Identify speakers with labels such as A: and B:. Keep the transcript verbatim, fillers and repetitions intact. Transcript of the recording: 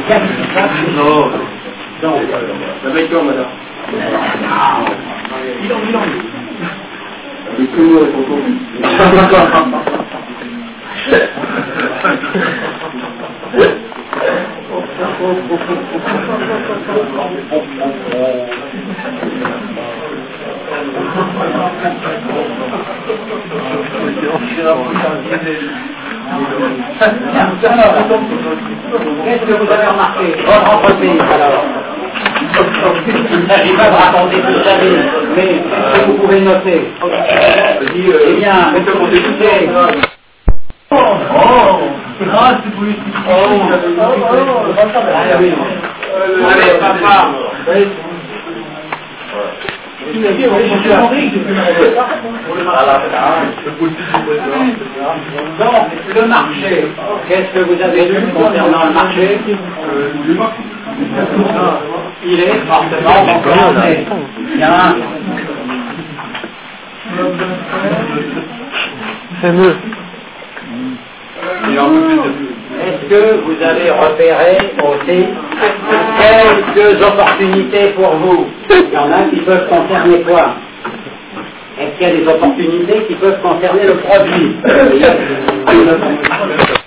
A: Non. Non. Avec toi, madame. Il en il en avec tout le monde est
B: Qu'est-ce que vous avez remarqué? Votre entreprise, alors. Il ne s'agit pas de raconter toute sa vie, mais qu'est-ce que vous pouvez noter? Eh bien, écoutez. Oh, oh, ah, c'est politique. Oh,
A: allez, papa.
B: Donc, le marché, qu'est-ce que vous avez lu concernant le marché? Il est fortement concurrencé. Bien.
C: Fameux.
B: Est-ce que vous avez repéré aussi quelques opportunités pour vous? Il y en a qui peuvent concerner quoi? Est-ce qu'il y a des opportunités qui peuvent concerner le produit?